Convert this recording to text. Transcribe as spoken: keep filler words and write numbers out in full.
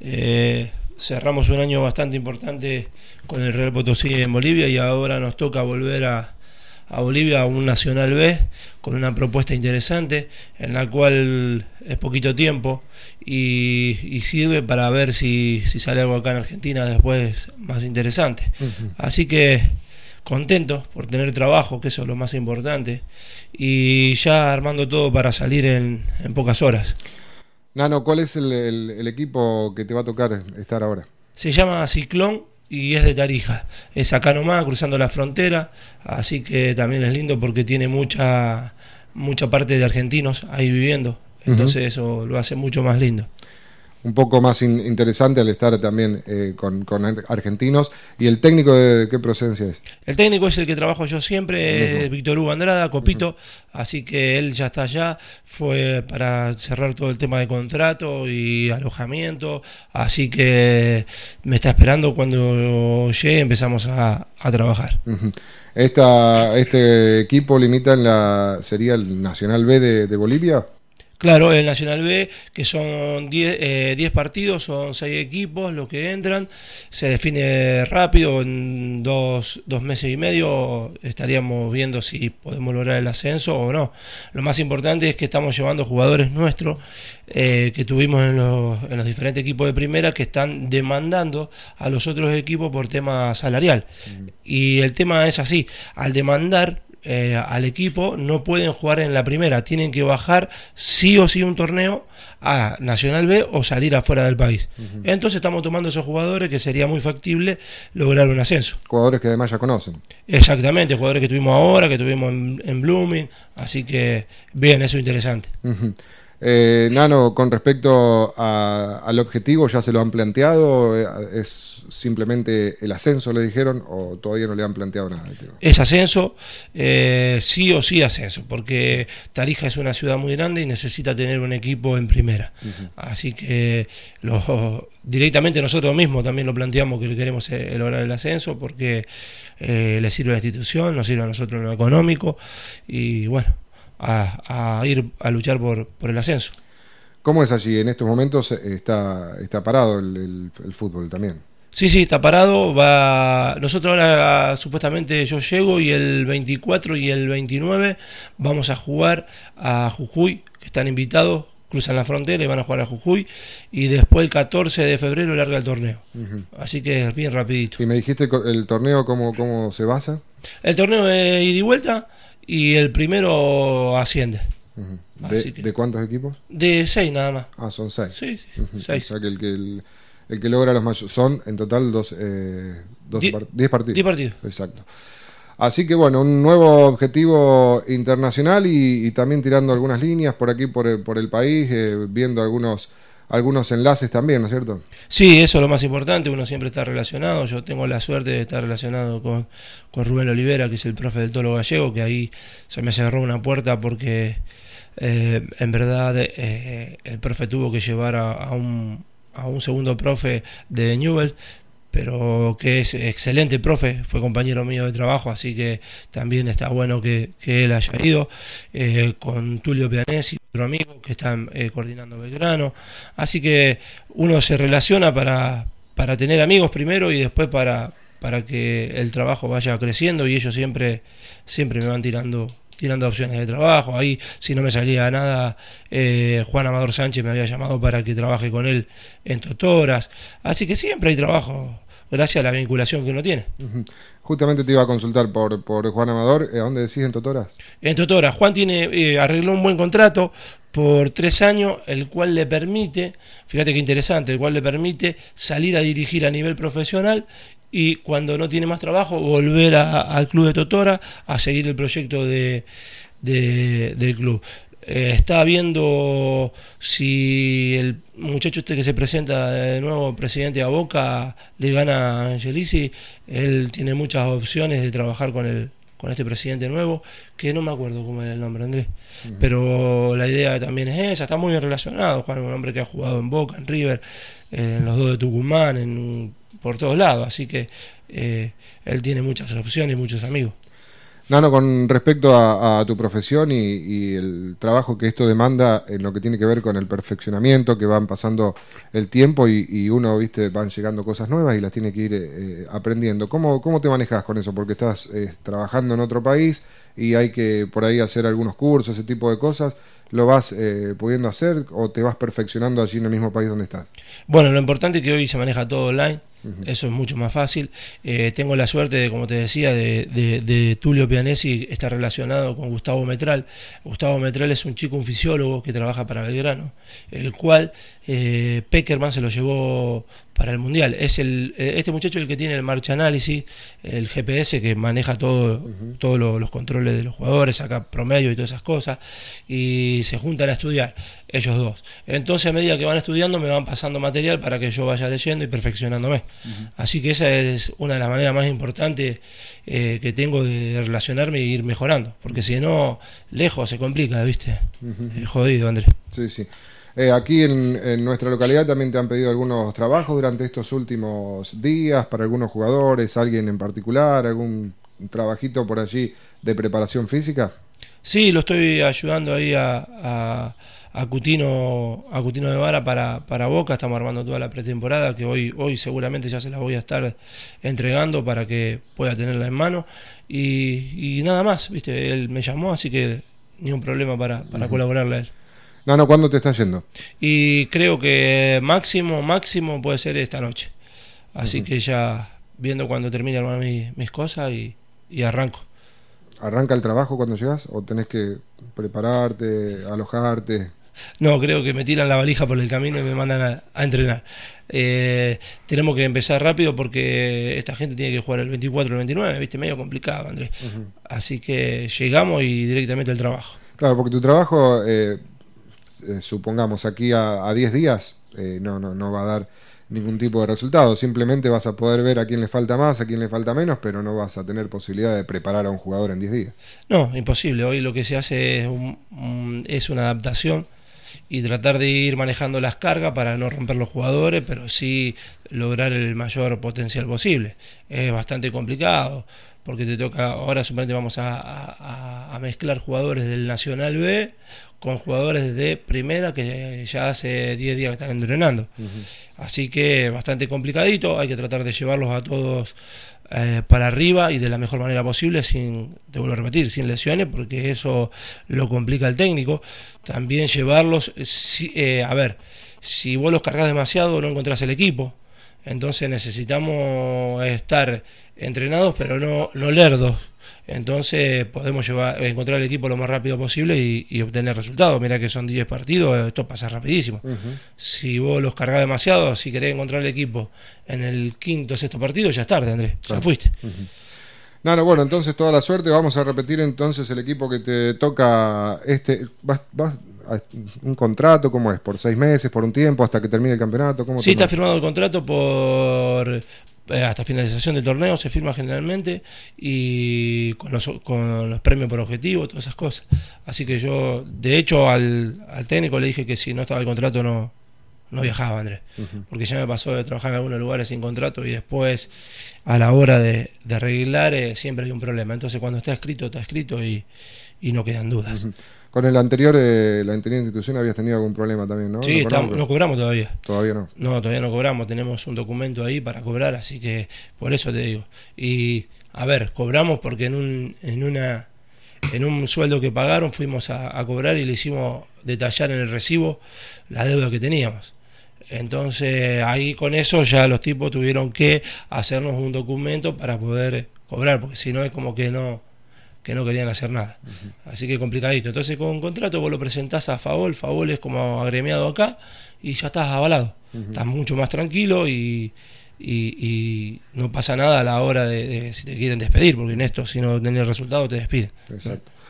Eh, cerramos un año bastante importante con el Real Potosí en Bolivia y ahora nos toca volver a, a Bolivia a un Nacional B con una propuesta interesante en la cual es poquito tiempo y, y sirve para ver si, si sale algo acá en Argentina después más interesante. Uh-huh. Así que contentos por tener trabajo, que eso es lo más importante, y ya armando todo para salir en, en pocas horas. Nano, ¿cuál es el, el, el equipo que te va a tocar estar ahora? Se llama Ciclón y es de Tarija. Es acá nomás, cruzando la frontera, así que también es lindo porque tiene mucha, mucha parte de argentinos ahí viviendo. Entonces uh-huh. eso lo hace mucho más lindo. Un poco más in, interesante al estar también eh, con, con argentinos. ¿Y el técnico de, de qué procedencia es? El técnico es el que trabajo yo siempre, uh-huh. Víctor Hugo Andrada, Copito, uh-huh. así que él ya está allá, fue para cerrar todo el tema de contrato y alojamiento, así que me está esperando cuando llegue, empezamos a, a trabajar. Uh-huh. Esta, ¿Este equipo limita en la sería el Nacional B de, de Bolivia? Claro, el Nacional B, que son diez eh, partidos, son seis equipos los que entran, se define rápido, en dos, dos meses y medio estaríamos viendo si podemos lograr el ascenso o no. Lo más importante es que estamos llevando jugadores nuestros eh, que tuvimos en los, en los diferentes equipos de primera que están demandando a los otros equipos por tema salarial. Mm. Y el tema es así, al demandar Eh, al equipo no pueden jugar en la primera, tienen que bajar sí o sí un torneo a Nacional B o salir afuera del país. Uh-huh. Entonces estamos tomando esos jugadores que sería muy factible lograr un ascenso. Jugadores que además ya conocen. Exactamente, jugadores que tuvimos ahora, que tuvimos en, en Blooming, así que bien, eso es interesante. Uh-huh. Eh, Nano, con respecto a, al objetivo, ¿ya se lo han planteado? ¿Es simplemente el ascenso, le dijeron, o todavía no le han planteado nada? Es ascenso, eh, sí o sí ascenso, porque Tarija es una ciudad muy grande y necesita tener un equipo en primera. Uh-huh. Así que lo, directamente nosotros mismos también lo planteamos que queremos eh, lograr el ascenso, porque eh, le sirve a la institución, nos sirve a nosotros en lo económico, y bueno, A, a ir a luchar por, por el ascenso. ¿Cómo es allí? En estos momentos está, está parado el, el, el fútbol también. Sí, sí, está parado. Va. Nosotros ahora supuestamente yo llego y el veinticuatro y el veintinueve vamos a jugar a Jujuy, que están invitados, cruzan la frontera y van a jugar a Jujuy, y después el catorce de febrero larga el torneo. Uh-huh. Así que es bien rapidito. ¿Y me dijiste el torneo cómo, cómo se basa? El torneo es ida y vuelta, y el primero asciende. Uh-huh. ¿De, que, ¿De cuántos equipos? De seis nada más. Ah, son seis. Sí, sí, uh-huh. seis. O sea que el que, el, el que logra los mayores son en total dos, eh, dos Die, part- diez partidos. Diez partidos. Exacto. Así que bueno, un nuevo objetivo internacional y, y también tirando algunas líneas por aquí, por el, por el país, eh, viendo algunos... algunos enlaces también, ¿no es cierto? Sí, eso es lo más importante, uno siempre está relacionado. Yo tengo la suerte de estar relacionado con, con Rubén Olivera, que es el profe del Tolo Gallego, que ahí se me cerró una puerta porque eh, en verdad eh, el profe tuvo que llevar a, a, un, a un segundo profe de Newell, pero que es excelente profe, fue compañero mío de trabajo, así que también está bueno que, que él haya ido, eh, con Tulio Pianesi, otro amigo que está eh, coordinando Belgrano, así que uno se relaciona para, para tener amigos primero y después para, para que el trabajo vaya creciendo, y ellos siempre, siempre me van tirando tirando opciones de trabajo. Ahí, si no me salía nada, eh, Juan Amador Sánchez me había llamado para que trabaje con él en Totoras, así que siempre hay trabajo gracias a la vinculación que uno tiene. Uh-huh. Justamente te iba a consultar por, por Juan Amador. ¿A dónde decís, en Totoras? En Totoras. Juan tiene eh, arregló un buen contrato por tres años, el cual le permite, fíjate qué interesante, el cual le permite salir a dirigir a nivel profesional y cuando no tiene más trabajo volver a, al club de Totora a seguir el proyecto de, de, del club. Eh, está viendo si el muchacho este que se presenta de nuevo presidente a Boca le gana a Angelici. Él tiene muchas opciones de trabajar con el con este presidente nuevo, que no me acuerdo cómo es el nombre, Andrés, uh-huh. pero la idea también es esa. Está muy bien relacionado. Juan es un hombre que ha jugado en Boca, en River, eh, en los dos de Tucumán, en, por todos lados, así que eh, él tiene muchas opciones y muchos amigos. No, no, con respecto a, a tu profesión y, y el trabajo que esto demanda en lo que tiene que ver con el perfeccionamiento, que van pasando el tiempo y, y uno, viste, van llegando cosas nuevas y las tiene que ir eh, aprendiendo. ¿Cómo, ¿Cómo te manejas con eso? Porque estás eh, trabajando en otro país y hay que por ahí hacer algunos cursos, ese tipo de cosas. ¿Lo vas eh, pudiendo hacer o te vas perfeccionando allí en el mismo país donde estás? Bueno, lo importante es que hoy se maneja todo online. Eso es mucho más fácil. Eh, tengo la suerte, de, como te decía, de, de, de Tulio Pianesi, está relacionado con Gustavo Metral. Gustavo Metral es un chico, un fisiólogo que trabaja para Belgrano, el cual eh, Peckerman se lo llevó para el Mundial. Es el, este muchacho el que tiene el March Analysis, el G P S que maneja todo, uh-huh. todos lo, los controles de los jugadores, saca promedio y todas esas cosas, y se juntan a estudiar, ellos dos. Entonces, a medida que van estudiando, me van pasando material para que yo vaya leyendo y perfeccionándome. Uh-huh. Así que esa es una de las maneras más importantes eh, que tengo de relacionarme e ir mejorando, porque si no, lejos se complica, ¿viste? Uh-huh. Es jodido, Andrés. Sí, sí. Eh, aquí en, en nuestra localidad también te han pedido algunos trabajos durante estos últimos días para algunos jugadores, alguien en particular, algún trabajito por allí de preparación física. Sí, lo estoy ayudando ahí a, a, a Cutino a Cutino de Vara para, para Boca. Estamos armando toda la pretemporada, que hoy, hoy seguramente ya se la voy a estar entregando para que pueda tenerla en mano. Y, y nada más, viste, él me llamó, así que ni un problema para, para uh-huh. colaborarle a él. No, no, ¿cuándo te estás yendo? Y creo que máximo, máximo puede ser esta noche. Así uh-huh. que ya viendo cuando termine armar mis, mis cosas y, y arranco. ¿Arranca el trabajo cuando llegas o tenés que prepararte, alojarte? No, creo que me tiran la valija por el camino y me mandan a, a entrenar. Eh, tenemos que empezar rápido porque esta gente tiene que jugar el veinticuatro o el veintinueve, viste, medio complicado, Andrés. Uh-huh. Así que llegamos y directamente al trabajo. Claro, porque tu trabajo... Eh... Eh, supongamos aquí a, a diez días eh, no, no, no va a dar ningún tipo de resultado, simplemente vas a poder ver a quién le falta más, a quién le falta menos, pero no vas a tener posibilidad de preparar a un jugador en diez días. No, imposible. Hoy lo que se hace es, un, un, es una adaptación y tratar de ir manejando las cargas para no romper los jugadores, pero sí lograr el mayor potencial posible. Es bastante complicado porque te toca, ahora suponete vamos a, a, a mezclar jugadores del Nacional B con jugadores de primera que ya hace diez días que están entrenando. Uh-huh. Así que bastante complicadito, hay que tratar de llevarlos a todos eh, para arriba y de la mejor manera posible, sin, te vuelvo a repetir, sin lesiones, porque eso lo complica el técnico. También llevarlos, si, eh, a ver, si vos los cargas demasiado no encontrás el equipo, entonces necesitamos estar entrenados pero no, no lerdos. Entonces podemos llevar, encontrar el equipo lo más rápido posible y, y obtener resultados. Mira que son diez partidos, esto pasa rapidísimo. Uh-huh. Si vos los cargás demasiado, si querés encontrar el equipo en el quinto o sexto partido, ya es tarde, Andrés, ya uh-huh. fuiste. Uh-huh. No, no, bueno, entonces toda la suerte. Vamos a repetir entonces el equipo que te toca. Este, vas, vas a un contrato, ¿cómo es? ¿Por seis meses, por un tiempo, hasta que termine el campeonato? ¿Cómo sí, está firmado el contrato por... hasta finalización del torneo se firma generalmente y con los, con los premios por objetivo, todas esas cosas. Así que yo, de hecho, al, al técnico le dije que si no estaba el contrato no, no viajaba, Andrés. Uh-huh. Porque ya me pasó de trabajar en algunos lugares sin contrato y después a la hora de, de arreglar eh, siempre hay un problema. Entonces cuando está escrito, está escrito y, y no quedan dudas. Uh-huh. Con el anterior, eh, la anterior institución habías tenido algún problema también, ¿no? Sí, ¿No, estamos, no cobramos todavía. Todavía no. No, todavía no cobramos, tenemos un documento ahí para cobrar, así que por eso te digo. Y, a ver, cobramos porque en un, en una, en un sueldo que pagaron fuimos a, a cobrar y le hicimos detallar en el recibo la deuda que teníamos. Entonces, ahí con eso ya los tipos tuvieron que hacernos un documento para poder cobrar, porque si no es como que no... que no querían hacer nada. Uh-huh. Así que complicadito. Entonces con un contrato vos lo presentás a Favol, Favol es como agremiado acá y ya estás avalado. Uh-huh. Estás mucho más tranquilo y, y, y no pasa nada a la hora de, de si te quieren despedir, porque en esto si no tenés resultado te despiden. Exacto.